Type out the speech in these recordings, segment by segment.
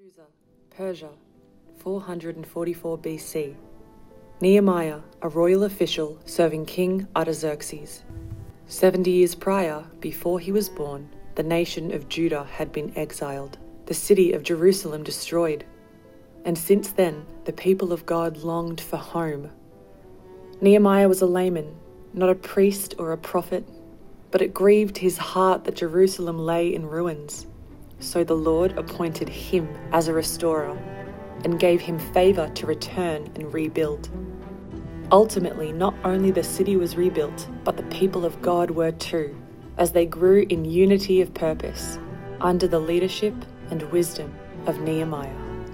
Susa, Persia, 444 BC. Nehemiah, a royal official serving King Artaxerxes. 70 years prior, before he was born, the nation of Judah had been exiled, the city of Jerusalem destroyed. And since then, the people of God longed for home. Nehemiah was a layman, not a priest or a prophet, but it grieved his heart that Jerusalem lay in ruins. So the Lord appointed him as a restorer and gave him favor to return and rebuild. Ultimately, not only the city was rebuilt, but the people of God were too, as they grew in unity of purpose under the leadership and wisdom of Nehemiah.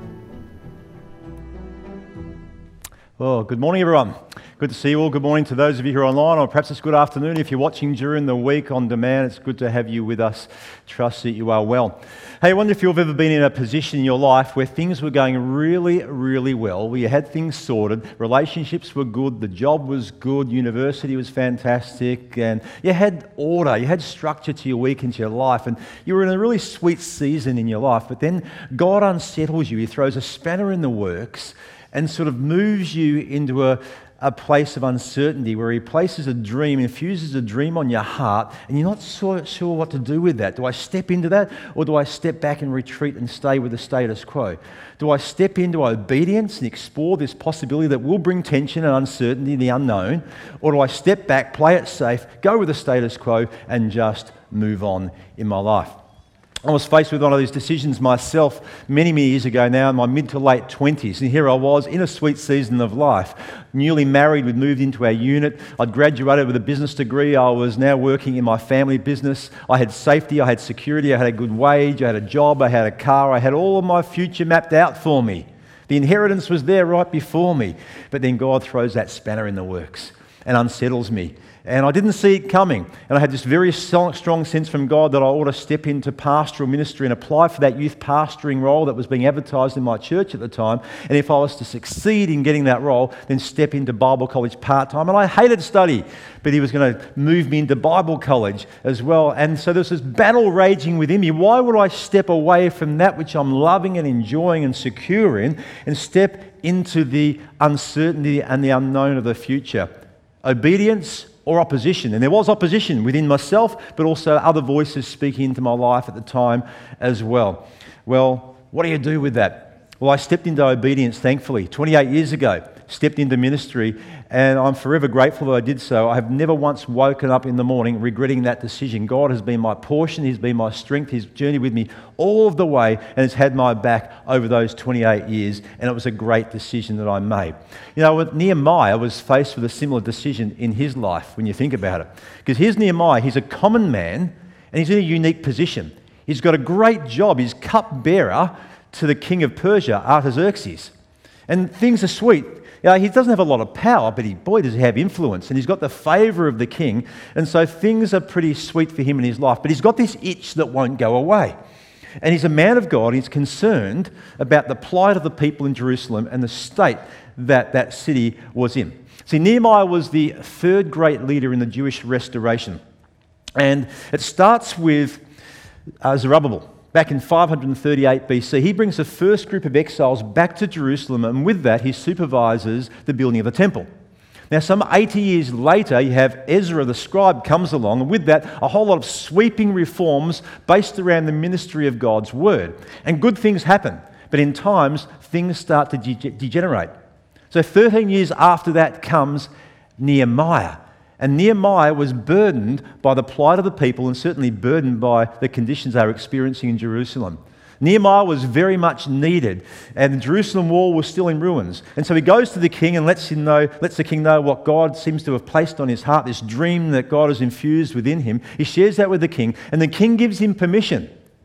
Well, good morning, everyone. Good to see you all. Good morning to those of you who are online, or perhaps it's good afternoon if you're watching during the week on demand. It's good to have you with us. Trust that you are well. Hey, I wonder if you've ever been in a position in your life where things were going really, really well, where you had things sorted, relationships were good, the job was good, university was fantastic, and you had order, you had structure to your week and to your life, and you were in a really sweet season in your life, but then God unsettles you. He throws a spanner in the works and sort of moves you into a place of uncertainty where he places a dream, infuses a dream on your heart, and you're not sure what to do with that. Do I step into that, or do I step back and retreat and stay with the status quo? Do I step into obedience and explore this possibility that will bring tension and uncertainty, the unknown, or do I step back, play it safe, go with the status quo, and just move on in my life? I was faced with one of these decisions myself many years ago now in my mid to late 20s, and here I was in a sweet season of life. Newly married, we'd moved into our unit, I'd graduated with a business degree, I was now working in my family business, I had safety, I had security, I had a good wage, I had a job, I had a car, I had all of my future mapped out for me. The inheritance was there right before me, but then God throws that spanner in the works and unsettles me. And I didn't see it coming. And I had this very strong sense from God that I ought to step into pastoral ministry and apply for that youth pastoring role that was being advertised in my church at the time. And if I was to succeed in getting that role, then step into Bible college part-time. And I hated study, but he was going to move me into Bible college as well. And so there's this battle raging within me. Why would I step away from that which I'm loving and enjoying and secure in and step into the uncertainty and the unknown of the future? Obedience or opposition. And there was opposition within myself, but also other voices speaking into my life at the time as well. Well, what do you do with that? Well, I stepped into obedience, thankfully, 28 years ago, stepped into ministry, and I'm forever grateful that I did so. I have never once woken up in the morning regretting that decision. God has been my portion, He's been my strength, He's journeyed with me all of the way, and has had my back over those 28 years, and it was a great decision that I made. You know, Nehemiah was faced with a similar decision in his life, when you think about it. Because here's Nehemiah, he's a common man, and he's in a unique position. He's got a great job, he's cupbearer to the king of Persia, Artaxerxes. And things are sweet. You know, he doesn't have a lot of power, but does he have influence. And he's got the favour of the king. And so things are pretty sweet for him in his life. But he's got this itch that won't go away. And he's a man of God. He's concerned about the plight of the people in Jerusalem and the state that that city was in. See, Nehemiah was the third great leader in the Jewish restoration. And it starts with Zerubbabel. Back in 538 BC, he brings the first group of exiles back to Jerusalem, and with that, he supervises the building of the temple. Now, some 80 years later, you have Ezra the scribe comes along, and with that, a whole lot of sweeping reforms based around the ministry of God's word. And good things happen, but in times, things start to degenerate. So 13 years after that comes Nehemiah. And Nehemiah was burdened by the plight of the people and certainly burdened by the conditions they were experiencing in Jerusalem. Nehemiah was very much needed, and the Jerusalem wall was still in ruins. And so he goes to the king and lets the king know what God seems to have placed on his heart, this dream that God has infused within him. He shares that with the king, and the king gives him permission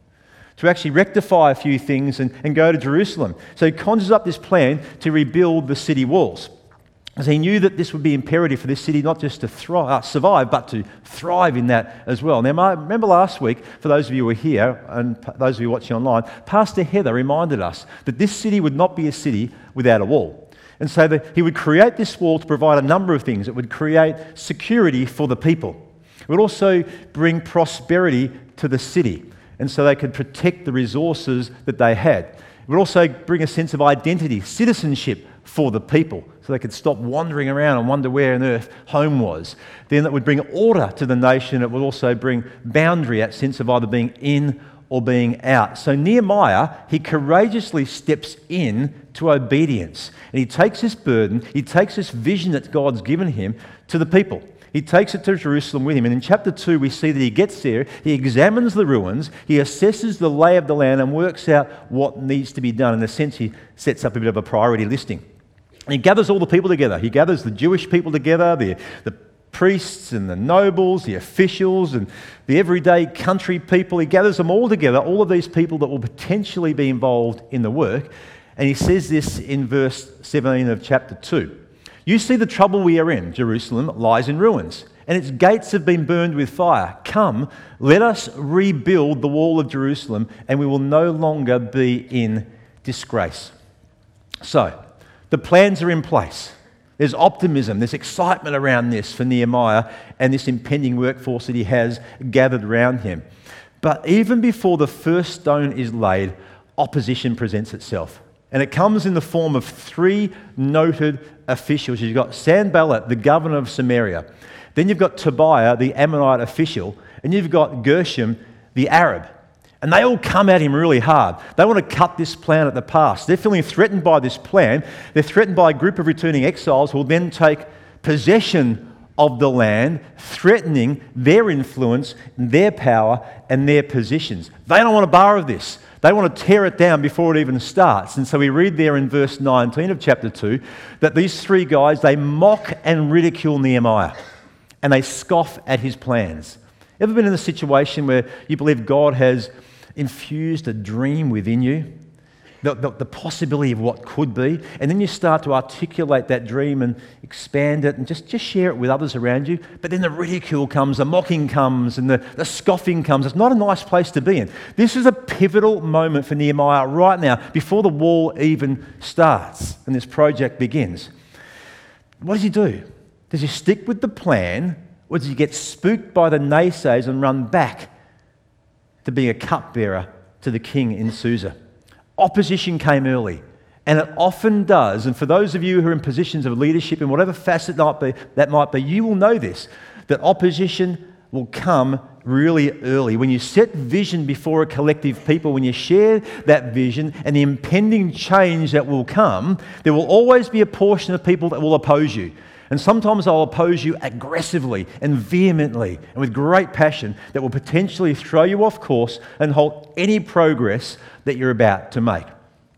to actually rectify a few things and go to Jerusalem. So he conjures up this plan to rebuild the city walls. As he knew that this would be imperative for this city not just to survive, but to thrive in that as well. Now, remember last week, for those of you who were here and those of you watching online, Pastor Heather reminded us that this city would not be a city without a wall. And so that he would create this wall to provide a number of things. It would create security for the people. It would also bring prosperity to the city, and so they could protect the resources that they had. It would also bring a sense of identity, citizenship for the people, so they could stop wandering around and wonder where on earth home was. Then it would bring order to the nation. It would also bring boundary, that sense of either being in or being out. So Nehemiah, he courageously steps in to obedience. And he takes this burden, he takes this vision that God's given him to the people. He takes it to Jerusalem with him. And in chapter 2, we see that he gets there, he examines the ruins, he assesses the lay of the land and works out what needs to be done. In a sense, he sets up a bit of a priority listing. And he gathers all the people together. He gathers the Jewish people together, the priests and the nobles, the officials and the everyday country people. He gathers them all together, all of these people that will potentially be involved in the work. And he says this in verse 17 of chapter 2. You see the trouble we are in. Jerusalem lies in ruins, and its gates have been burned with fire. Come, let us rebuild the wall of Jerusalem, and we will no longer be in disgrace. So, the plans are in place. There's optimism, there's excitement around this for Nehemiah and this impending workforce that he has gathered around him. But even before the first stone is laid, opposition presents itself. And it comes in the form of 3 noted officials. You've got Sanballat, the governor of Samaria. Then you've got Tobiah, the Ammonite official. And you've got Gershom, the Arab. And they all come at him really hard. They want to cut this plan at the pass. They're feeling threatened by this plan. They're threatened by a group of returning exiles who will then take possession of the land, threatening their influence, their power, and their positions. They don't want a bar of this. They want to tear it down before it even starts. And so we read there in verse 19 of chapter 2 that these 3 guys, they mock and ridicule Nehemiah. And they scoff at his plans. Ever been in a situation where you believe God has infused a dream within you? The possibility of what could be, and then you start to articulate that dream and expand it and just share it with others around you, but then the ridicule comes, the mocking comes, and the scoffing comes. It's not a nice place to be in. This is a pivotal moment for Nehemiah right now, before the wall even starts and this project begins. What does he do? Does he stick with the plan, or does he get spooked by the naysayers and run back to being a cupbearer to the king in Susa? Opposition came early, and it often does. And for those of you who are in positions of leadership in whatever facet that might be, you will know this, that opposition will come really early. When you set vision before a collective people, when you share that vision and the impending change that will come, there will always be a portion of people that will oppose you. And sometimes they'll oppose you aggressively and vehemently and with great passion that will potentially throw you off course and halt any progress that you're about to make.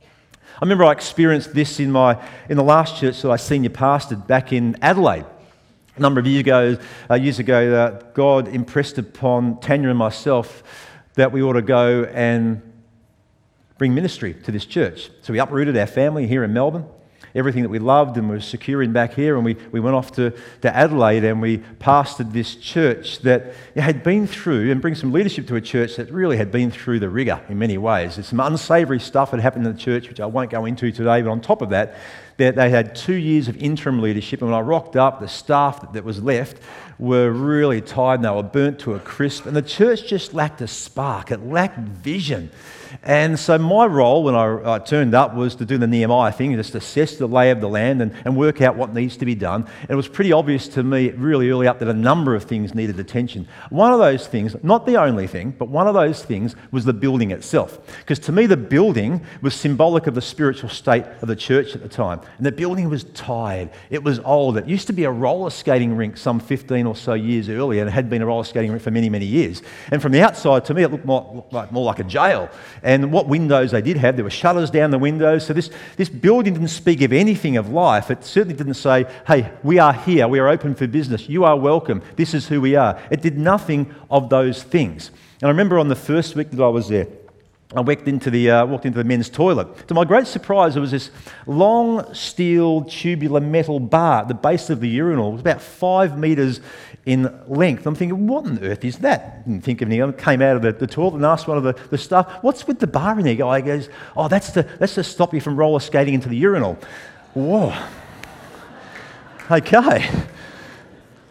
I remember I experienced this in the last church that I senior pastored back in Adelaide. A number of years ago, God impressed upon Tanya and myself that we ought to go and bring ministry to this church. So we uprooted our family here in Melbourne, everything that we loved and was secure in back here, and we went off to Adelaide and we pastored this church that had been through, and bring some leadership to a church that really had been through the rigour in many ways. There's some unsavoury stuff that happened in the church which I won't go into today, but on top of that, they had 2 years of interim leadership, and when I rocked up, the staff that was left were really tired and they were burnt to a crisp, and the church just lacked a spark. It lacked vision. And so my role when I turned up was to do the Nehemiah thing, just assess the lay of the land and work out what needs to be done. And it was pretty obvious to me really early up that a number of things needed attention. One of those things, not the only thing, but one of those things was the building itself. Because to me the building was symbolic of the spiritual state of the church at the time. And the building was tired. It was old. It used to be a roller skating rink some 15 or so years earlier, and it had been a roller skating rink for many, many years. And from the outside, to me, it looked more like a jail. And what windows they did have, there were shutters down the windows. So this building didn't speak of anything of life. It certainly didn't say, hey, we are here. We are open for business. You are welcome. This is who we are. It did nothing of those things. And I remember on the first week that I was there, I walked into the men's toilet. To my great surprise, there was this long steel tubular metal bar at the base of the urinal. It was about 5 metres in length. I'm thinking, what on earth is that? Didn't think of anything. I came out of the toilet and asked one of the staff, what's with the bar in there? Guy goes, oh, that's to stop you from roller skating into the urinal. Whoa. Okay.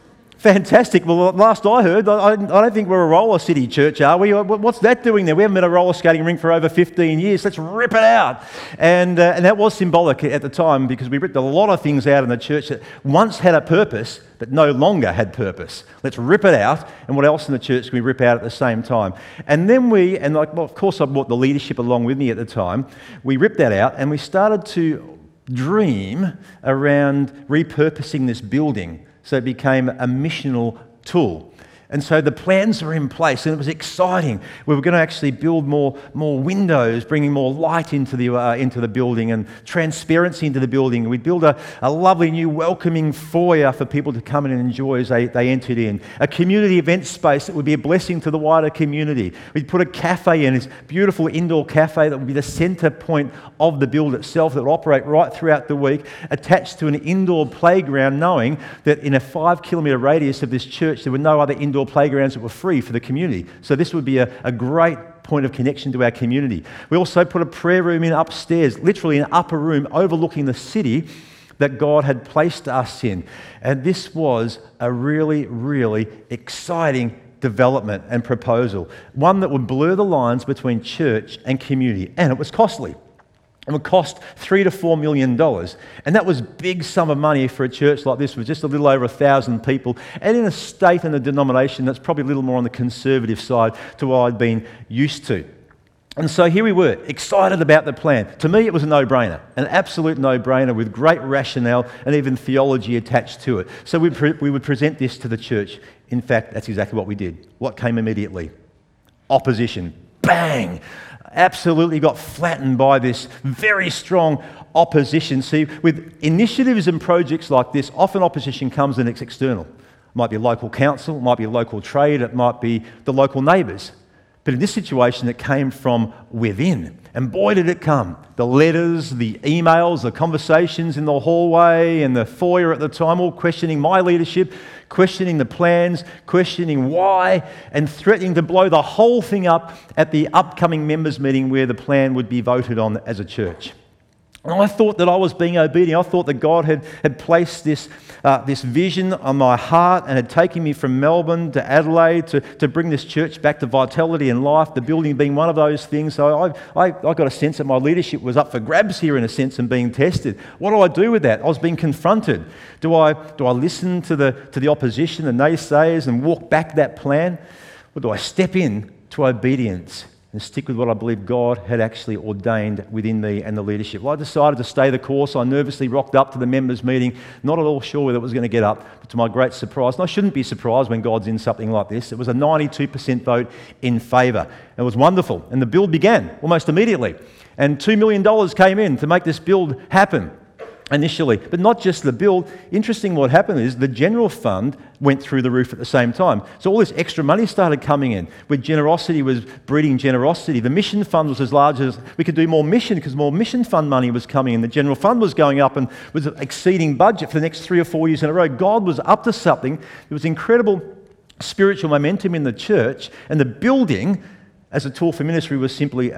fantastic. Well, last I heard, I don't think we're a roller city church, are we? What's that doing there? We haven't been a roller skating rink for over 15 years. Let's rip it out. And that was symbolic at the time, because we ripped a lot of things out in the church that once had a purpose but no longer had purpose. Let's rip it out. And what else in the church can we rip out at the same time? And then of course I brought the leadership along with me at the time. We ripped that out and we started to dream around repurposing this building so it became a missional tool. And so the plans were in place and it was exciting. We were going to actually build more windows, bringing more light into the building and transparency into the building. We'd build a lovely new welcoming foyer for people to come in and enjoy as they entered in. A community event space that would be a blessing to the wider community. We'd put a cafe in, this beautiful indoor cafe that would be the centre point of the build itself, that would operate right throughout the week, attached to an indoor playground, knowing that in a 5-kilometre radius of this church there were no other indoor playgrounds that were free for the community. So this would be a great point of connection to our community. We also put a prayer room in upstairs, literally an upper room overlooking the city that God had placed us in. And this was a really, really exciting development and proposal, one that would blur the lines between church and community, and it was costly. It would cost $3 to $4 million. And that was a big sum of money for a church like this with just a little over 1,000 people, and in a state and a denomination that's probably a little more on the conservative side to what I'd been used to. And so here we were, excited about the plan. To me, it was a no-brainer, an absolute no-brainer with great rationale and even theology attached to it. So we would present this to the church. In fact, that's exactly what we did. What came immediately? Opposition. Bang! Absolutely got flattened by this very strong opposition. See, with initiatives and projects like this, often opposition comes and it's external. It might be a local council, it might be a local trade, it might be the local neighbours. But in this situation, it came from within. And boy, did it come. The letters, the emails, the conversations in the hallway and the foyer at the time, all questioning my leadership, questioning the plans, questioning why, and threatening to blow the whole thing up at the upcoming members' meeting where the plan would be voted on as a church. And I thought that I was being obedient. I thought that God had placed this vision on my heart and had taken me from Melbourne to Adelaide to bring this church back to vitality and life, the building being one of those things. So I got a sense that my leadership was up for grabs here in a sense and being tested. What do I do with that? I was being confronted. Do I listen to the opposition, the naysayers, and walk back that plan? Or do I step in to obedience and stick with what I believe God had actually ordained within me and the leadership? Well, I decided to stay the course. I nervously rocked up to the members' meeting, not at all sure whether it was going to get up, but to my great surprise, and I shouldn't be surprised when God's in something like this, it was a 92% vote in favour. It was wonderful, and the build began almost immediately. And $2 million came in to make this build happen initially. But not just the build. Interesting, what happened is the general fund went through the roof at the same time. So all this extra money started coming in, where generosity was breeding generosity. The mission fund was as large as we could do more mission, because more mission fund money was coming in. The general fund was going up and was exceeding budget for the next 3 or 4 years in a row. God was up to something. There was incredible spiritual momentum in the church, and the building as a tool for ministry was simply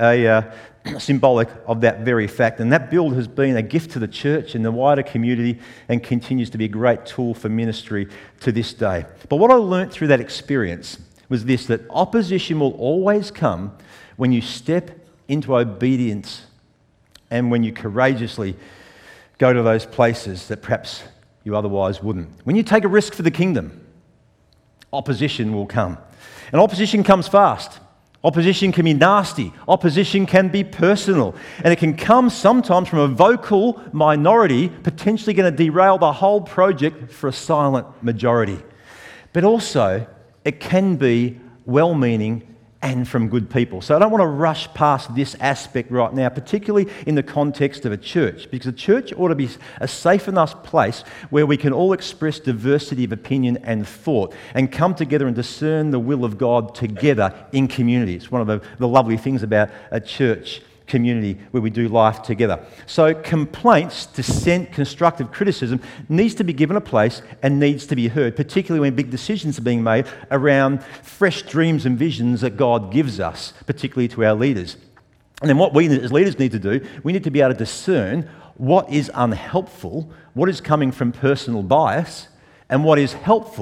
symbolic of that very fact. And that build has been a gift to the church and the wider community and continues to be a great tool for ministry to this day. But what I learnt through that experience was this, that opposition will always come when you step into obedience and when you courageously go to those places that perhaps you otherwise wouldn't. When you take a risk for the kingdom, opposition will come. And opposition comes fast. Opposition can be nasty. Opposition can be personal. And it can come sometimes from a vocal minority, potentially going to derail the whole project for a silent majority. But also, it can be well-meaning and from good people. So I don't want to rush past this aspect right now, particularly in the context of a church, because a church ought to be a safe enough place where we can all express diversity of opinion and thought and come together and discern the will of God together in community. It's one of the lovely things about a church community where we do life together. So complaints, dissent, constructive criticism needs to be given a place and needs to be heard, particularly when big decisions are being made around fresh dreams and visions that God gives us, particularly to our leaders. And then what we as leaders need to do, we need to be able to discern what is unhelpful, what is coming from personal bias, and what is helpful.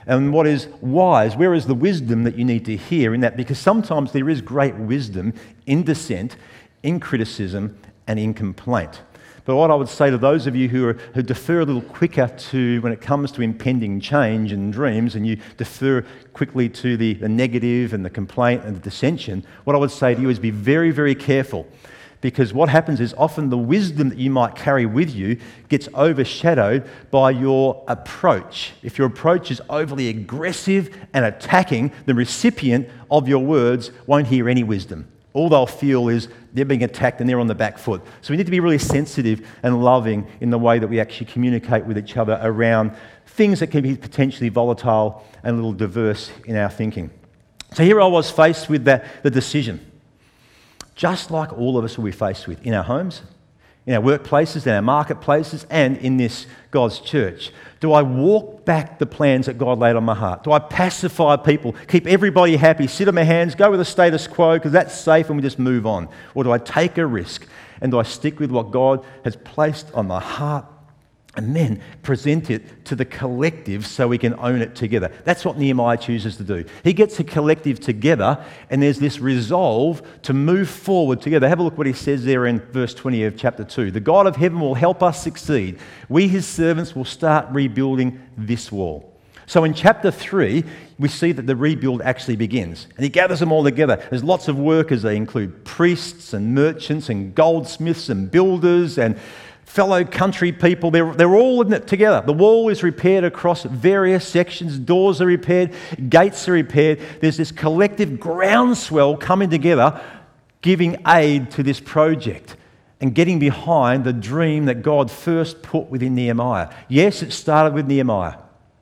and what is wise. Where is the wisdom that you need to hear in that? Because sometimes there is great wisdom in dissent, in criticism, and in complaint. But what I would say to those of you who defer a little quicker to when it comes to impending change and dreams, and you defer quickly to the negative and the complaint and the dissension, what I would say to you is be very, very careful. Because what happens is often the wisdom that you might carry with you gets overshadowed by your approach. If your approach is overly aggressive and attacking, the recipient of your words won't hear any wisdom. All they'll feel is they're being attacked and they're on the back foot. So we need to be really sensitive and loving in the way that we actually communicate with each other around things that can be potentially volatile and a little diverse in our thinking. So here I was faced with the decision, just like all of us will be faced with in our homes, in our workplaces, in our marketplaces, and in this God's church. Do I walk back the plans that God laid on my heart? Do I pacify people, keep everybody happy, sit on my hands, go with the status quo because that's safe and we just move on? Or do I take a risk and do I stick with what God has placed on my heart and then present it to the collective so we can own it together? That's what Nehemiah chooses to do. He gets the collective together and there's this resolve to move forward together. Have a look what he says there in verse 20 of chapter 2. The God of heaven will help us succeed. We, his servants, will start rebuilding this wall. So in chapter 3, we see that the rebuild actually begins. And he gathers them all together. There's lots of workers. They include priests and merchants and goldsmiths and builders and fellow country people. They're all in it together. The wall is repaired across various sections. Doors are repaired. Gates are repaired. There's this collective groundswell coming together, giving aid to this project and getting behind the dream that God first put within Nehemiah. Yes, it started with Nehemiah,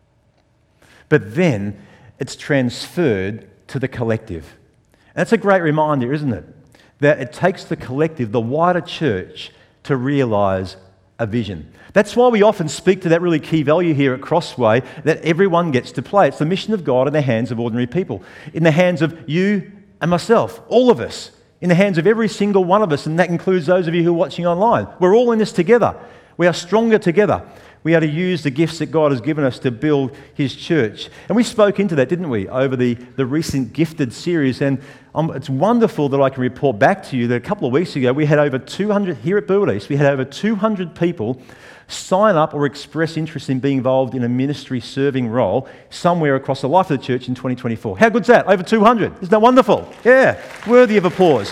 but then it's transferred to the collective. And that's a great reminder, isn't it? That it takes the collective, the wider church, to realise a vision. That's why we often speak to that really key value here at Crossway, that everyone gets to play. It's the mission of God in the hands of ordinary people, in the hands of you and myself, all of us, in the hands of every single one of us, and that includes those of you who are watching online. We're all in this together. We are stronger together. We are to use the gifts that God has given us to build his church. And we spoke into that, didn't we, over the recent Gifted series. And it's wonderful that I can report back to you that a couple of weeks ago we had over 200, here at Burwood East, we had over 200 people sign up or express interest in being involved in a ministry serving role somewhere across the life of the church in 2024. How good's that? Over 200. Isn't that wonderful? Yeah, worthy of applause.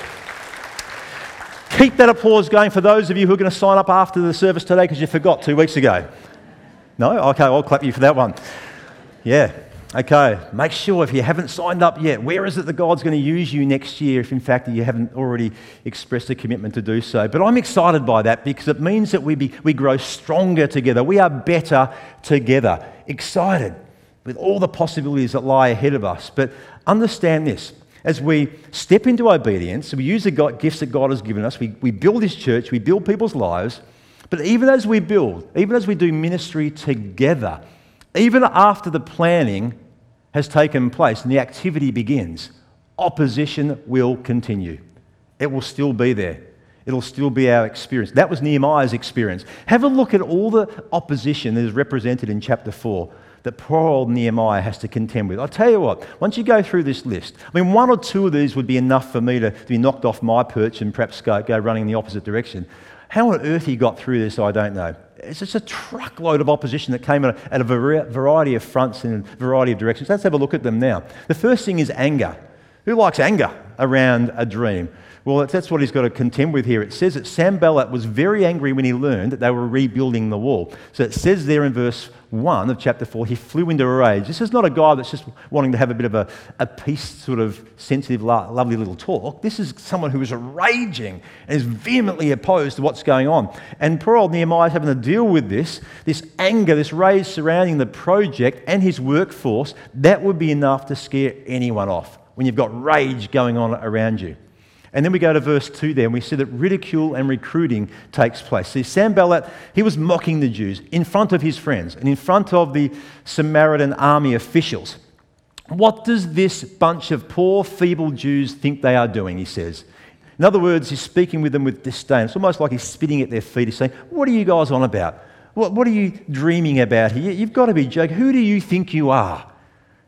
Keep that applause going for those of you who are going to sign up after the service today because you forgot 2 weeks ago. No? Okay, I'll clap you for that one. Yeah. Okay. Make sure if you haven't signed up yet, where is it that God's going to use you next year if in fact you haven't already expressed a commitment to do so? But I'm excited by that because it means that we grow stronger together. We are better together. Excited with all the possibilities that lie ahead of us. But understand this. As we step into obedience, we use the gifts that God has given us, we build his church, we build people's lives, but even as we build, even as we do ministry together, even after the planning has taken place and the activity begins, opposition will continue. It will still be there. It'll still be our experience. That was Nehemiah's experience. Have a look at all the opposition that is represented in chapter 4 that poor old Nehemiah has to contend with. I'll tell you what, once you go through this list, I mean, one or two of these would be enough for me to be knocked off my perch and perhaps go running in the opposite direction. How on earth he got through this, I don't know. It's just a truckload of opposition that came at a variety of fronts and a variety of directions. Let's have a look at them now. The first thing is anger. Who likes anger around a dream? Well, that's what he's got to contend with here. It says that Sanballat was very angry when he learned that they were rebuilding the wall. So it says there in verse 1 of chapter 4, he flew into a rage. This is not a guy that's just wanting to have a bit of a peace, sort of sensitive, lovely little talk. This is someone who is raging and is vehemently opposed to what's going on. And poor old Nehemiah is having to deal with this anger, this rage surrounding the project and his workforce. That would be enough to scare anyone off when you've got rage going on around you. And then we go to verse 2 there, and we see that ridicule and recruiting takes place. See, Sanballat, he was mocking the Jews in front of his friends and in front of the Samaritan army officials. What does this bunch of poor, feeble Jews think they are doing, he says. In other words, he's speaking with them with disdain. It's almost like he's spitting at their feet. He's saying, what are you guys on about? What are you dreaming about here? You've got to be joking. Who do you think you are?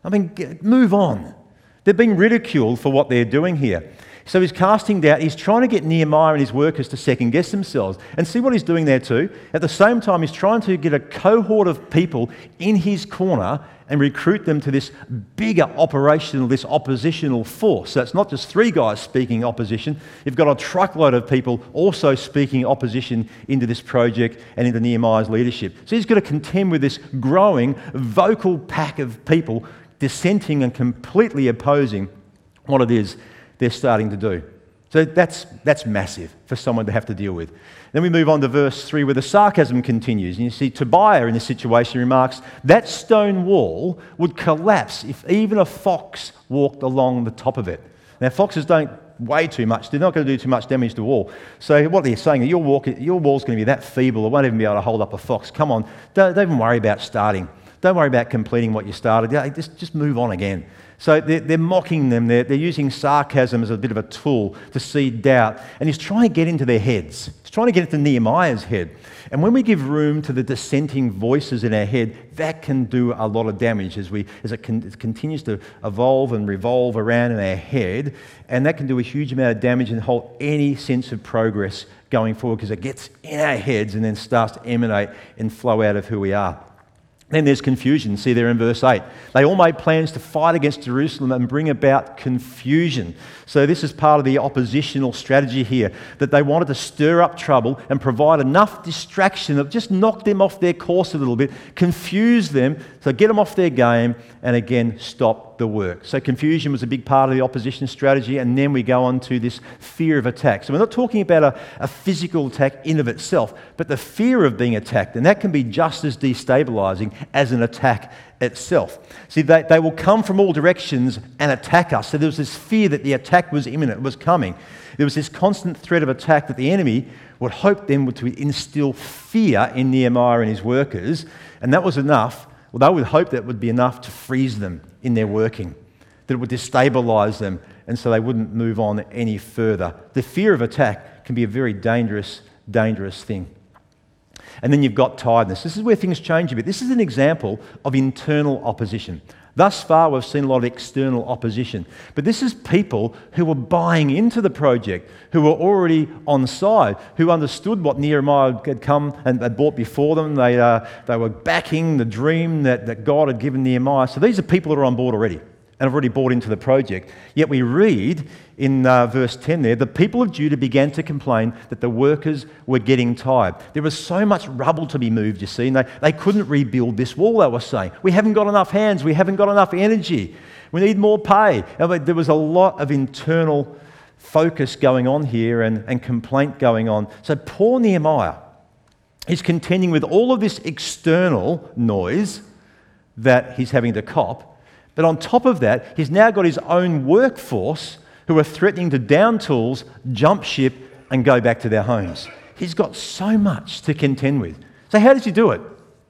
I mean, move on. They're being ridiculed for what they're doing here. So he's casting doubt. He's trying to get Nehemiah and his workers to second guess themselves. And see what he's doing there too? At the same time, he's trying to get a cohort of people in his corner and recruit them to this bigger operational, this oppositional force. So it's not just 3 guys speaking opposition. You've got a truckload of people also speaking opposition into this project and into Nehemiah's leadership. So he's got to contend with this growing vocal pack of people dissenting and completely opposing what it is they're starting to do. So that's massive for someone to have to deal with. Then we move on to verse 3 where the sarcasm continues. And you see Tobiah in this situation remarks, that stone wall would collapse if even a fox walked along the top of it. Now foxes don't weigh too much. They're not going to do too much damage to the wall. So what they're saying is your wall's going to be that feeble it won't even be able to hold up a fox. Come on, don't even worry about starting. Don't worry about completing what you started. Just move on again. So they're mocking them. They're using sarcasm as a bit of a tool to seed doubt. And he's trying to get into their heads. He's trying to get into Nehemiah's head. And when we give room to the dissenting voices in our head, that can do a lot of damage as it continues to evolve and revolve around in our head. And that can do a huge amount of damage and halt any sense of progress going forward because it gets in our heads and then starts to emanate and flow out of who we are. Then there's confusion. See there in verse 8. They all made plans to fight against Jerusalem and bring about confusion. So this is part of the oppositional strategy here, that they wanted to stir up trouble and provide enough distraction that just knock them off their course a little bit, confuse them, so get them off their game, and again, stop the work. So confusion was a big part of the opposition strategy, and then we go on to this fear of attack. So we're not talking about a physical attack in of itself, but the fear of being attacked, and that can be just as destabilizing as an attack itself. See, they will come from all directions and attack us. So there was this fear that the attack was imminent, was coming. There was this constant threat of attack that the enemy would hope then to instill fear in Nehemiah and his workers, and that was enough. Well, they would hope that would be enough to freeze them in their working, that it would destabilize them, and so they wouldn't move on any further. The fear of attack can be a very dangerous thing. And then you've got tiredness. This is where things change a bit. This is an example of internal opposition. Thus far, we've seen a lot of external opposition. But this is people who were buying into the project, who were already on side, who understood what Nehemiah had come and had brought before them. They were backing the dream that God had given Nehemiah. So these are people that are on board already and have already bought into the project. Yet we read in verse 10 there, the people of Judah began to complain that the workers were getting tired. There was so much rubble to be moved, you see, and they couldn't rebuild this wall, they were saying. We haven't got enough hands, we haven't got enough energy, we need more pay. There was a lot of internal focus going on here and complaint going on. So poor Nehemiah is contending with all of this external noise that he's having to cop. But on top of that, he's now got his own workforce who are threatening to down tools, jump ship, and go back to their homes. He's got so much to contend with. So how does he do it?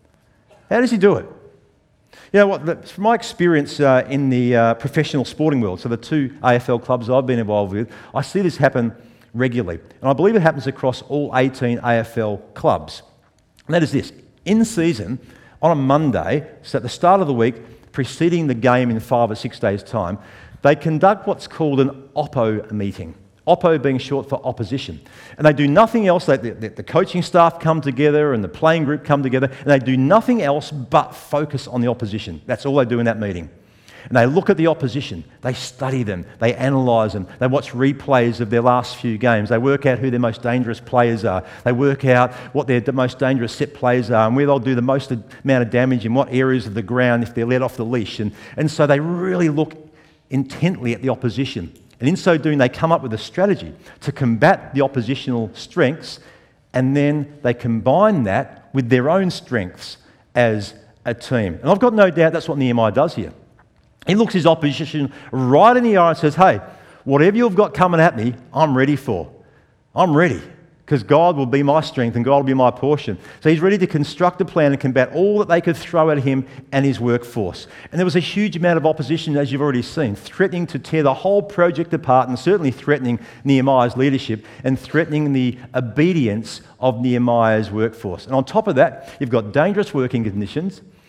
How does he do it? You know what, from my experience in the professional sporting world, so the 2 AFL clubs I've been involved with, I see this happen regularly. And I believe it happens across all 18 AFL clubs. And that is this. In season, on a Monday, so at the start of the week, preceding the game in 5 or 6 days' time, they conduct what's called an Oppo meeting. Oppo being short for opposition. And they do nothing else. The coaching staff come together and the playing group come together, and they do nothing else but focus on the opposition. That's all they do in that meeting. And they look at the opposition, they study them, they analyse them, they watch replays of their last few games, they work out who their most dangerous players are, they work out what their most dangerous set plays are and where they'll do the most amount of damage in what areas of the ground if they're let off the leash. And so they really look intently at the opposition. And in so doing, they come up with a strategy to combat the oppositional strengths, and then they combine that with their own strengths as a team. And I've got no doubt that's what Nehemiah does here. He looks his opposition right in the eye and says, hey, whatever you've got coming at me, I'm ready for. I'm ready, because God will be my strength and God will be my portion. So he's ready to construct a plan and combat all that they could throw at him and his workforce. And there was a huge amount of opposition, as you've already seen, threatening to tear the whole project apart, and certainly threatening Nehemiah's leadership and threatening the obedience of Nehemiah's workforce. And on top of that, you've got dangerous working conditions.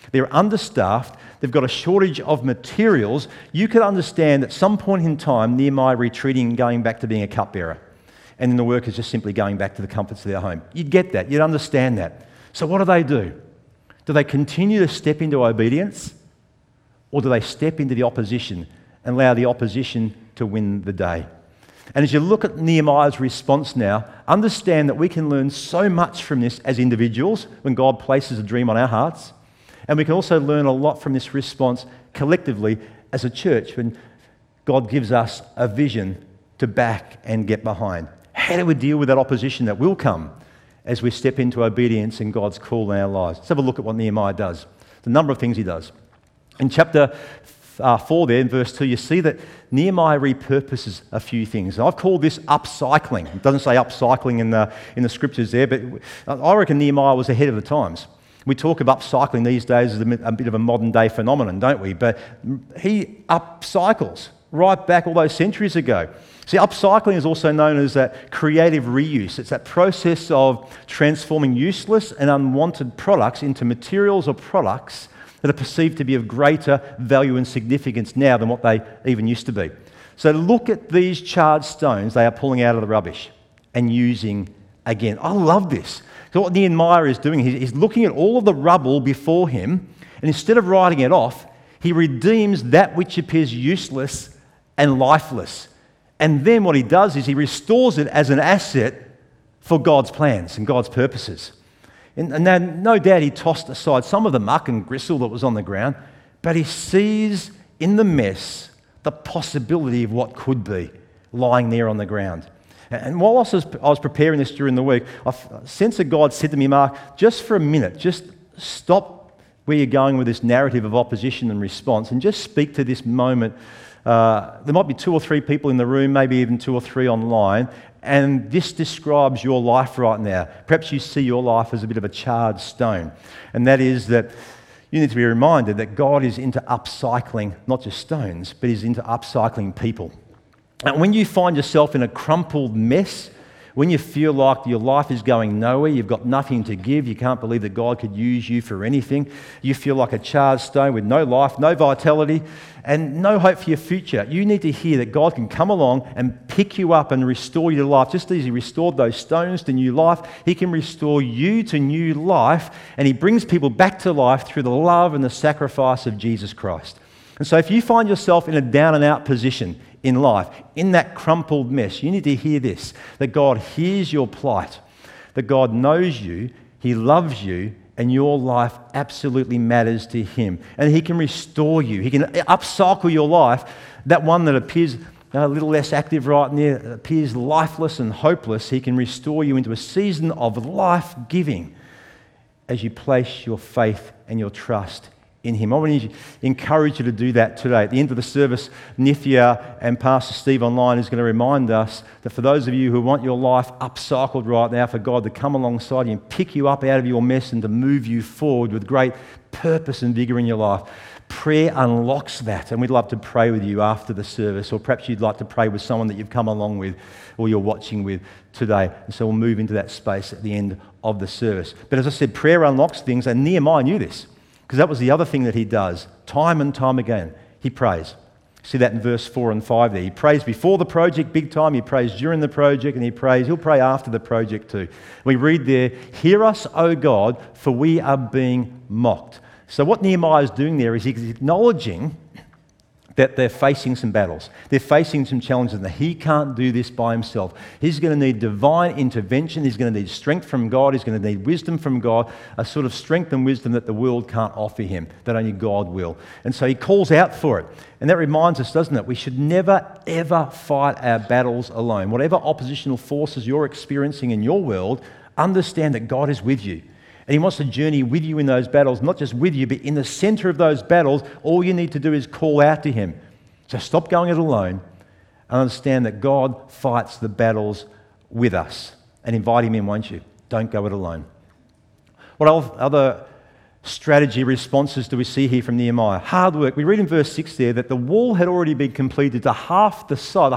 They're understaffed. They've got a shortage of materials. You could understand at some point in time Nehemiah retreating and going back to being a cupbearer. And then the workers just simply going back to the comforts of their home. You'd get that. You'd understand that. So what do? Do they continue to step into obedience? Or do they step into the opposition and allow the opposition to win the day? And as you look at Nehemiah's response now, understand that we can learn so much from this as individuals when God places a dream on our hearts. And we can also learn a lot from this response collectively as a church when God gives us a vision to back and get behind. How do we deal with that opposition that will come as we step into obedience in God's call in our lives? Let's have a look at what Nehemiah does. The number of things he does. In chapter 4 there, in verse 2, you see that Nehemiah repurposes a few things. And I've called this upcycling. It doesn't say upcycling in the scriptures there, but I reckon Nehemiah was ahead of the times. We talk of upcycling these days as a bit of a modern day phenomenon, don't we? But he upcycles right back all those centuries ago. See, upcycling is also known as that creative reuse. It's that process of transforming useless and unwanted products into materials or products that are perceived to be of greater value and significance now than what they even used to be. So look at these charred stones they are pulling out of the rubbish and using again. I love this. So what Nehemiah is doing, he's looking at all of the rubble before him, and instead of writing it off, he redeems that which appears useless and lifeless. And then what he does is he restores it as an asset for God's plans and God's purposes. And then, no doubt he tossed aside some of the muck and gristle that was on the ground, but he sees in the mess the possibility of what could be lying there on the ground. And while I was preparing this during the week, I sensed that God said to me, Mark, just for a minute, just stop where you're going with this narrative of opposition and response and just speak to this moment. There might be 2 or 3 people in the room, maybe even 2 or 3 online, and this describes your life right now. Perhaps you see your life as a bit of a charred stone, and that is that you need to be reminded that God is into upcycling not just stones, but He's into upcycling people. And when you find yourself in a crumpled mess, when you feel like your life is going nowhere, you've got nothing to give, you can't believe that God could use you for anything, you feel like a charred stone with no life, no vitality, and no hope for your future, you need to hear that God can come along and pick you up and restore you to life. Just as He restored those stones to new life, He can restore you to new life, and He brings people back to life through the love and the sacrifice of Jesus Christ. And so if you find yourself in a down and out position in life, in that crumpled mess, you need to hear this, that God hears your plight, that God knows you, He loves you, and your life absolutely matters to Him. And He can restore you. He can upcycle your life, that one that appears a little less active right now, that appears lifeless and hopeless. He can restore you into a season of life-giving as you place your faith and your trust in Him. I want to encourage you to do that today. At the end of the service, Nithya and Pastor Steve online is going to remind us that for those of you who want your life upcycled right now, for God to come alongside you and pick you up out of your mess and to move you forward with great purpose and vigor in your life. Prayer unlocks that, and we'd love to pray with you after the service, or perhaps you'd like to pray with someone that you've come along with or you're watching with today. And so we'll move into that space at the end of the service. But as I said, prayer unlocks things, and Nehemiah knew this, because that was the other thing that he does time and time again. He prays. See that in verse 4 and 5 there. He prays before the project big time, he prays during the project, and he'll pray after the project too. We read there, "Hear us, O God, for we are being mocked." So what Nehemiah is doing there is he's acknowledging that they're facing some battles. They're facing some challenges, and that he can't do this by himself. He's going to need divine intervention. He's going to need strength from God. He's going to need wisdom from God, a sort of strength and wisdom that the world can't offer him, that only God will. And so he calls out for it. And that reminds us, doesn't it? We should never, ever fight our battles alone. Whatever oppositional forces you're experiencing in your world, understand that God is with you. And he wants to journey with you in those battles, not just with you, but in the center of those battles, all you need to do is call out to him. So stop going it alone and understand that God fights the battles with us. And invite him in, won't you? Don't go it alone. What other strategy responses do we see here from Nehemiah? Hard work. We read in verse 6 there that the wall had already been completed to half the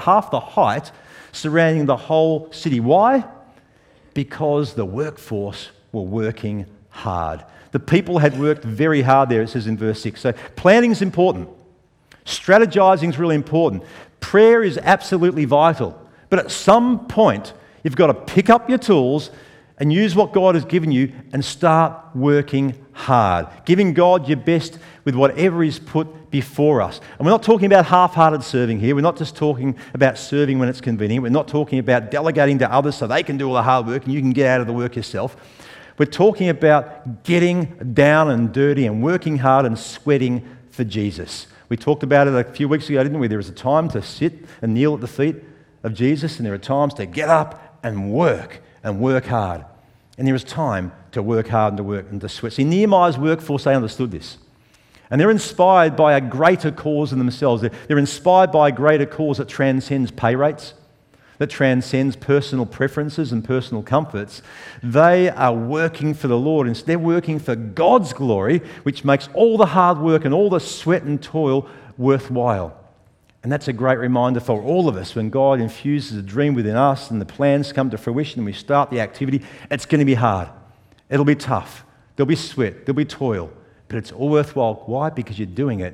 height surrounding the whole city. Why? Because the workforce were working hard. The people had worked very hard there, it says in verse 6. So planning is important. Strategizing is really important. Prayer is absolutely vital. But at some point, you've got to pick up your tools and use what God has given you and start working hard, giving God your best with whatever is put before us. And we're not talking about half-hearted serving here. We're not just talking about serving when it's convenient. We're not talking about delegating to others so they can do all the hard work and you can get out of the work yourself. We're talking about getting down and dirty and working hard and sweating for Jesus. We talked about it a few weeks ago, didn't we? There is a time to sit and kneel at the feet of Jesus, and there are times to get up and work hard. And there is time to work hard and to work and to sweat. See, Nehemiah's workforce, they understood this. And they're inspired by a greater cause in themselves. They're inspired by a greater cause that transcends pay rates, that transcends personal preferences and personal comforts. They are working for the Lord, and they're working for God's glory, which makes all the hard work and all the sweat and toil worthwhile. And that's a great reminder for all of us when God infuses a dream within us and the plans come to fruition and we start the activity. It's going to be hard. It'll be tough. There'll be sweat. There'll be toil. But it's all worthwhile. Why? Because you're doing it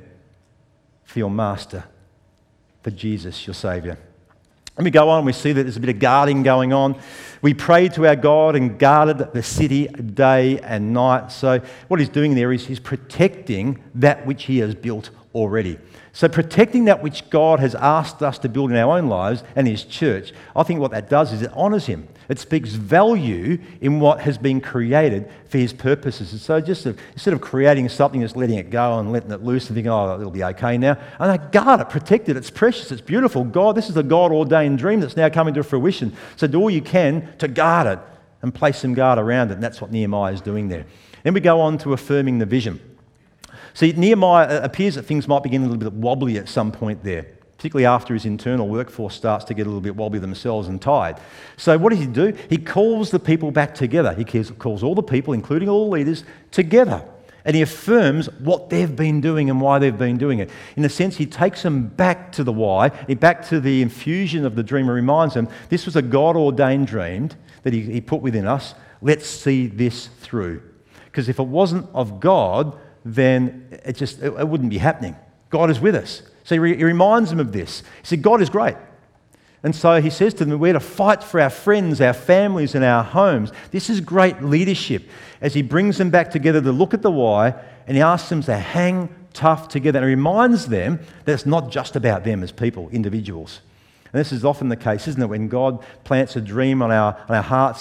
for your Master, for Jesus, your Saviour. And we go on, we see that there's a bit of guarding going on. We prayed to our God and guarded the city day and night. So what he's doing there is he's protecting that which he has built already. So protecting that which God has asked us to build in our own lives and his church, I think what that does is it honours him. It speaks value in what has been created for his purposes. And so just instead of creating something, just letting it go and letting it loose and thinking, oh, it'll be okay now. And I guard it, protect it, it's precious, it's beautiful. God, this is a God-ordained dream that's now coming to fruition. So do all you can to guard it and place some guard around it. And that's what Nehemiah is doing there. Then we go on to affirming the vision. See, Nehemiah appears that things might begin a little bit wobbly at some point there, particularly after his internal workforce starts to get a little bit wobbly themselves and tired. So what does he do? He calls the people back together. He calls all the people, including all the leaders, together. And he affirms what they've been doing and why they've been doing it. In a sense, he takes them back to the why, back to the infusion of the dream, and reminds them, this was a God-ordained dream that he put within us. Let's see this through. Because if it wasn't of God, then it wouldn't be happening. God is with us. So he reminds them of this. He said, God is great. And so he says to them, we're to fight for our friends, our families, and our homes. This is great leadership as he brings them back together to look at the why, and he asks them to hang tough together. And he reminds them that it's not just about them as people, individuals. And this is often the case, isn't it? When God plants a dream on our hearts,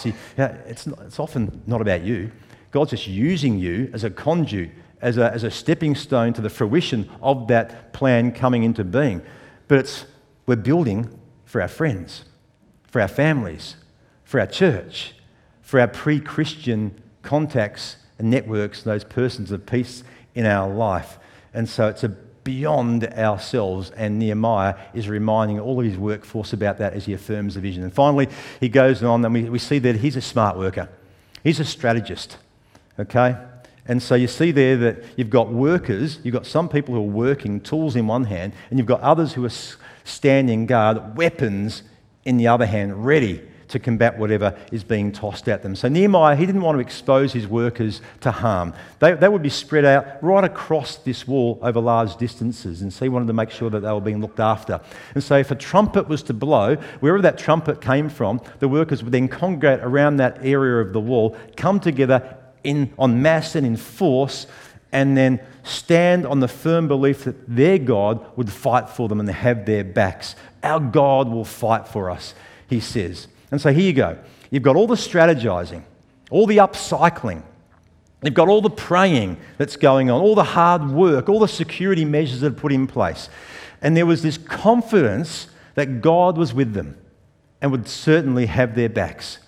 it's often not about you. God's just using you as a conduit, as a stepping stone to the fruition of that plan coming into being. But we're building for our friends, for our families, for our church, for our pre-Christian contacts and networks, those persons of peace in our life. And so it's beyond ourselves, and Nehemiah is reminding all of his workforce about that as he affirms the vision. And finally, he goes on, and we see that he's a smart worker. He's a strategist, okay? And so you see there that you've got workers, you've got some people who are working, tools in one hand, and you've got others who are standing guard, weapons in the other hand, ready to combat whatever is being tossed at them. So Nehemiah, he didn't want to expose his workers to harm. They would be spread out right across this wall over large distances, and so he wanted to make sure that they were being looked after. And so if a trumpet was to blow, wherever that trumpet came from, the workers would then congregate around that area of the wall, come together en masse and in force, and then stand on the firm belief that their God would fight for them and have their backs. Our God will fight for us, he says. And so here you go. You've got all the strategizing, all the upcycling. You've got all the praying that's going on, all the hard work, all the security measures that are put in place. And there was this confidence that God was with them and would certainly have their backs.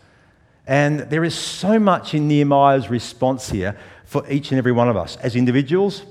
And there is so much in Nehemiah's response here for each and every one of us, as individuals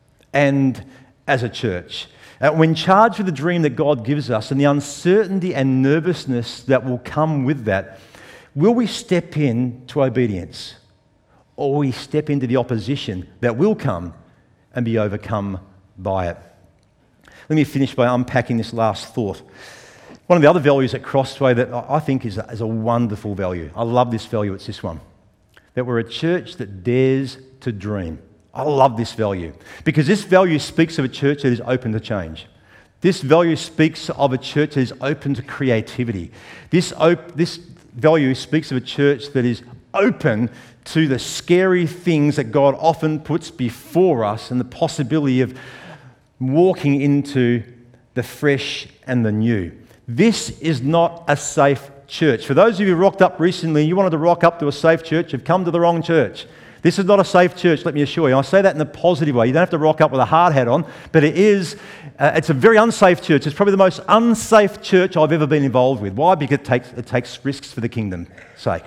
and as a church. When charged with the dream that God gives us and the uncertainty and nervousness that will come with that, will we step into obedience, or will we step into the opposition that will come and be overcome by it? Let me finish by unpacking this last thought. One of the other values at Crossway that I think is a wonderful value. I love this value. It's this one. that we're a church that dares to dream. I love this value because this value speaks of a church that is open to change. This value speaks of a church that is open to creativity. This value speaks of a church that is open to the scary things that God often puts before us and the possibility of walking into the fresh and the new. This is not a safe church. For those of you who rocked up recently and you wanted to rock up to a safe church, you've come to the wrong church. This is not a safe church, let me assure you. I say that in a positive way. You don't have to rock up with a hard hat on, but it's a very unsafe church. It's probably the most unsafe church I've ever been involved with. Why? Because it takes risks for the kingdom's sake.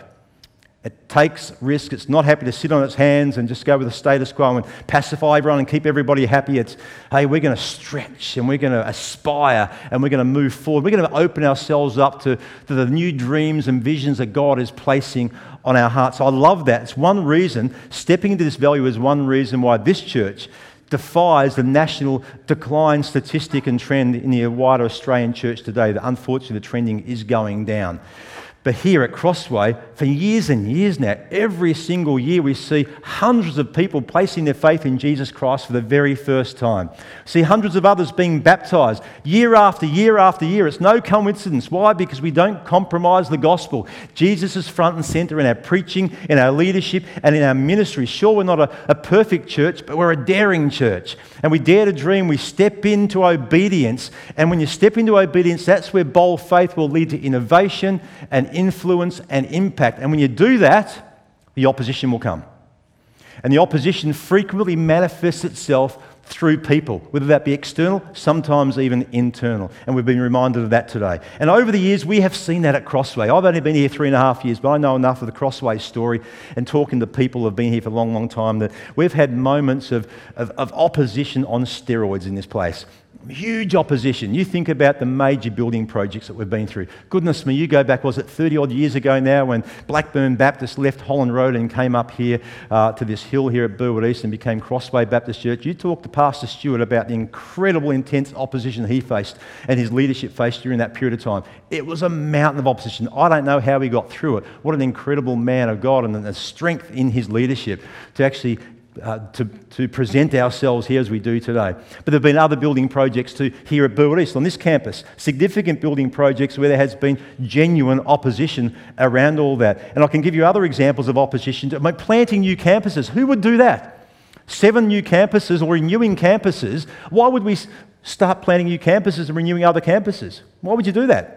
It takes risks. It's not happy to sit on its hands and just go with the status quo and pacify everyone and keep everybody happy. It's, hey, we're going to stretch and we're going to aspire and we're going to move forward. We're going to open ourselves up to the new dreams and visions that God is placing on our hearts. I love that. It's one reason, stepping into this value is one reason why this church defies the national decline statistic and trend in the wider Australian church today. That unfortunately the trending is going down. But here at Crossway, for years and years now, every single year we see hundreds of people placing their faith in Jesus Christ for the very first time. See hundreds of others being baptised year after year after year. It's no coincidence. Why? Because we don't compromise the gospel. Jesus is front and centre in our preaching, in our leadership, and in our ministry. Sure, we're not a perfect church, but we're a daring church. And we dare to dream. We step into obedience. And when you step into obedience, that's where bold faith will lead to innovation and influence and impact. And when you do that, the opposition will come. And the opposition frequently manifests itself through people, whether that be external, sometimes even internal. And we've been reminded of that today. And over the years, we have seen that at Crossway. I've only been here 3.5 years, but I know enough of the Crossway story and talking to people who have been here for a long, long time that we've had moments of opposition on steroids in this place. Huge opposition. You think about the major building projects that we've been through. Goodness me, you go back, was it 30 odd years ago now when Blackburn Baptist left Holland Road and came up here to this hill here at Burwood East and became Crossway Baptist Church. You talk to Pastor Stewart about the incredible intense opposition he faced and his leadership faced during that period of time. It was a mountain of opposition. I don't know how he got through it. What an incredible man of God and the strength in his leadership to actually to present ourselves here as we do today. But there have been other building projects too here at Burwood East on this campus. Significant building projects where there has been genuine opposition around all that. And I can give you other examples of opposition. Planting new campuses. Who would do that? 7 new campuses or renewing campuses. Why would we start planting new campuses and renewing other campuses? Why would you do that?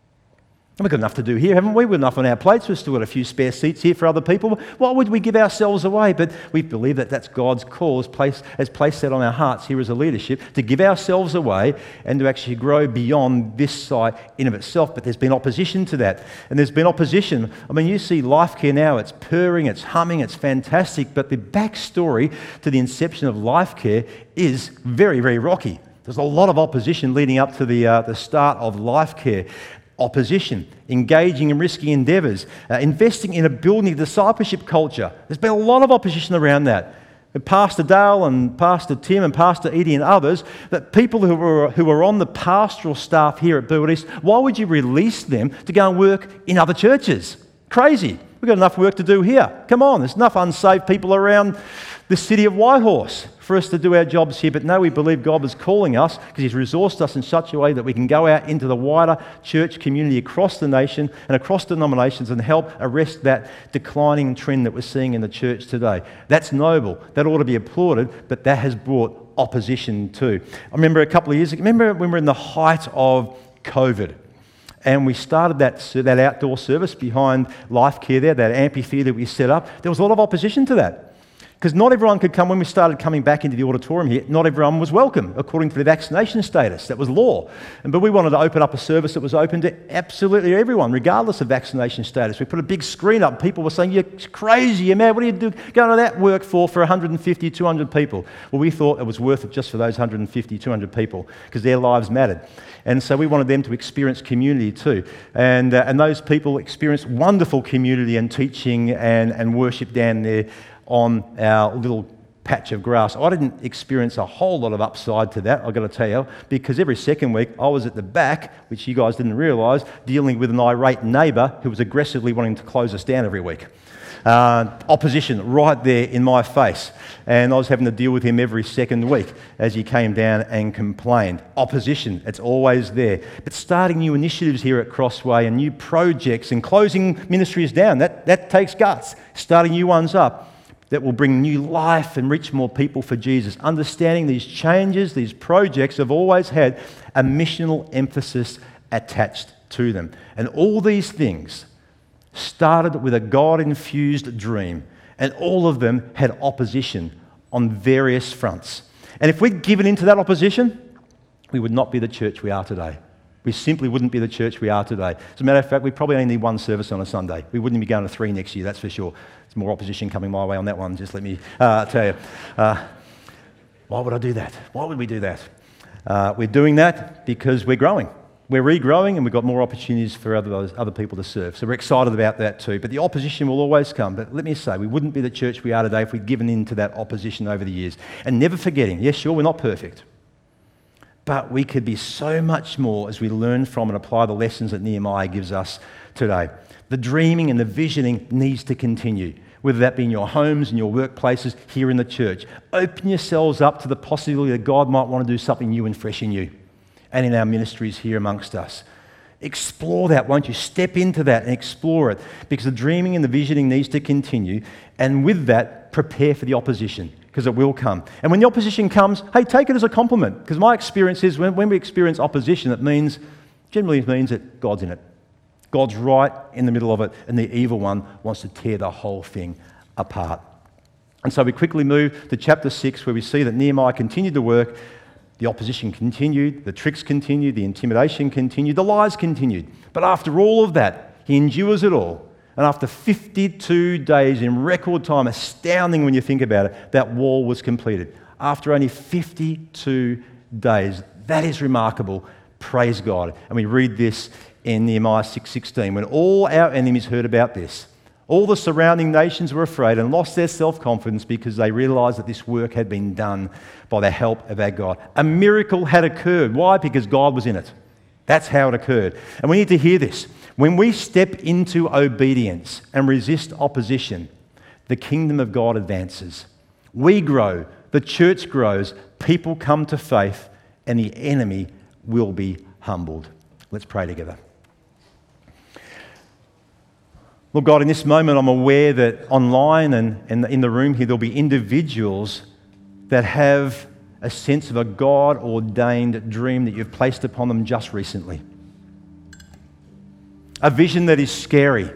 We've got enough to do here, haven't we? We've got enough on our plates. We've still got a few spare seats here for other people. Why would we give ourselves away? But we believe that that's God's call, has placed that on our hearts here as a leadership, to give ourselves away and to actually grow beyond this site in of itself. But there's been opposition to that. And there's been opposition. I mean, you see Lifecare now, it's purring, it's humming, it's fantastic. But the backstory to the inception of Lifecare is very, very rocky. There's a lot of opposition leading up to the start of Lifecare. Opposition, engaging in risky endeavours, investing in a building a discipleship culture. There's been a lot of opposition around that. And Pastor Dale and Pastor Tim and Pastor Edie and others, that people who are on the pastoral staff here at Burwood East, why would you release them to go and work in other churches? Crazy. We've got enough work to do here. Come on, there's enough unsaved people around the city of Whitehorse for us to do our jobs here. But no, we believe God is calling us because He's resourced us in such a way that we can go out into the wider church community across the nation and across denominations and help arrest that declining trend that we're seeing in the church today. That's noble. That ought to be applauded, but that has brought opposition too. I remember a couple of years ago, when we were in the height of COVID, and we started that outdoor service behind Lifecare there, that amphitheatre we set up. There was a lot of opposition to that. Because not everyone could come. When we started coming back into the auditorium here, not everyone was welcome according to the vaccination status. That was law. But we wanted to open up a service that was open to absolutely everyone, regardless of vaccination status. We put a big screen up. People were saying, "You're crazy, you're mad. What are you going to that work for 150, 200 people?" Well, we thought it was worth it just for those 150, 200 people because their lives mattered. And so we wanted them to experience community too. And those people experienced wonderful community and teaching and worship down there on our little patch of grass. I didn't experience a whole lot of upside to that, I've got to tell you, because every second week I was at the back, which you guys didn't realise, dealing with an irate neighbour who was aggressively wanting to close us down every week. Opposition right there in my face. And I was having to deal with him every second week as he came down and complained. Opposition, it's always there. But starting new initiatives here at Crossway and new projects and closing ministries down, that takes guts. Starting new ones up that will bring new life and reach more people for Jesus. Understanding these changes, these projects have always had a missional emphasis attached to them. And all these things started with a God-infused dream, and all of them had opposition on various fronts. And if we'd given into that opposition, we would not be the church we are today. We simply wouldn't be the church we are today. As a matter of fact, we probably only need one service on a Sunday. We wouldn't be going to 3 next year, that's for sure. There's more opposition coming my way on that one, just let me tell you. Why would I do that? Why would we do that? We're doing that because we're growing. We're regrowing and we've got more opportunities for other people to serve. So we're excited about that too. But the opposition will always come. But let me say, we wouldn't be the church we are today if we'd given in to that opposition over the years. And never forgetting, yes, sure, we're not perfect. But we could be so much more as we learn from and apply the lessons that Nehemiah gives us today. The dreaming and the visioning needs to continue, whether that be in your homes and your workplaces, here in the church. Open yourselves up to the possibility that God might want to do something new and fresh in you and in our ministries here amongst us. Explore that, won't you? Step into that and explore it, because the dreaming and the visioning needs to continue. And with that, prepare for the opposition, because it will come. And when the opposition comes, hey, take it as a compliment, because my experience is when we experience opposition, it generally means that God's in it. God's right in the middle of it, and the evil one wants to tear the whole thing apart. And so we quickly move to chapter 6, where we see that Nehemiah continued to work. The opposition continued, the tricks continued, the intimidation continued, the lies continued. But after all of that, he endures it all. And after 52 days in record time, astounding when you think about it, that wall was completed. After only 52 days. That is remarkable. Praise God. And we read this in Nehemiah 6:16. When all our enemies heard about this, all the surrounding nations were afraid and lost their self-confidence because they realized that this work had been done by the help of our God. A miracle had occurred. Why? Because God was in it. That's how it occurred. And we need to hear this. When we step into obedience and resist opposition, the kingdom of God advances. We grow, the church grows, people come to faith, and the enemy will be humbled. Let's pray together. Lord God, in this moment, I'm aware that online and in the room here, there'll be individuals that have a sense of a God-ordained dream that you've placed upon them just recently. A vision that is scary.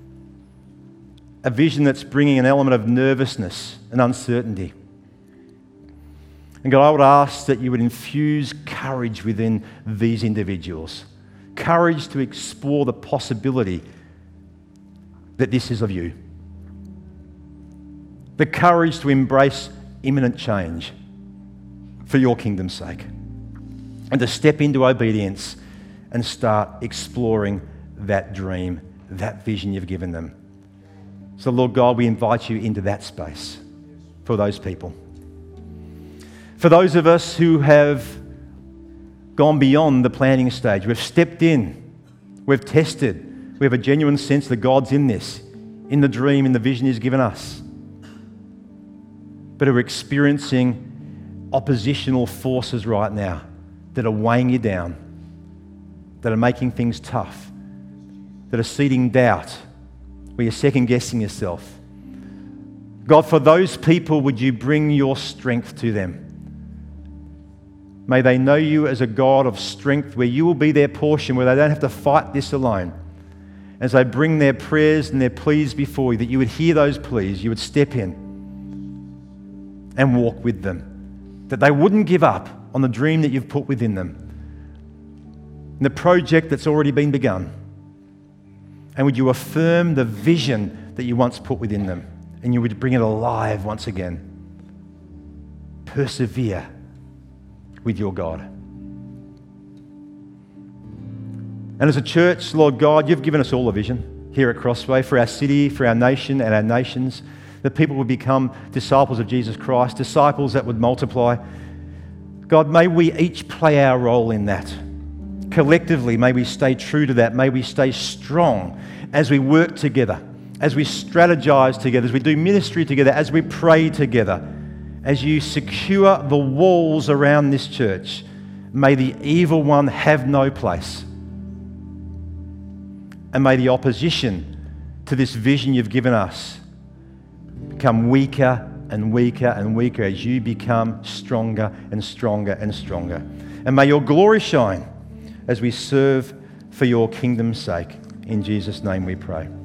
A vision that's bringing an element of nervousness and uncertainty. And God, I would ask that you would infuse courage within these individuals. Courage to explore the possibility that this is of you. The courage to embrace imminent change for your kingdom's sake. And to step into obedience and start exploring that dream, that vision you've given them. So Lord God, we invite you into that space for those people. For those of us who have gone beyond the planning stage, we've stepped in, we've tested, we have a genuine sense that God's in this, in the dream, in the vision He's given us. But are experiencing oppositional forces right now that are weighing you down, that are making things tough, that are seeding doubt, where you're second-guessing yourself. God, for those people, would you bring your strength to them? May they know you as a God of strength, where you will be their portion, where they don't have to fight this alone. As they bring their prayers and their pleas before you, that you would hear those pleas, you would step in and walk with them. That they wouldn't give up on the dream that you've put within them, and the project that's already been begun. And would you affirm the vision that you once put within them, and you would bring it alive once again. Persevere with your God. And as a church, Lord God, you've given us all a vision here at Crossway for our city, for our nation and our nations, that people would become disciples of Jesus Christ, disciples that would multiply. God, may we each play our role in that. Collectively, may we stay true to that. May we stay strong as we work together as we strategize together, as we do ministry together, as we pray together, as you secure the walls around this church, may the evil one have no place. And may the opposition to this vision you've given us become weaker and weaker and weaker as you become stronger and stronger and stronger. And may your glory shine as we serve for your kingdom's sake. In Jesus' name we pray.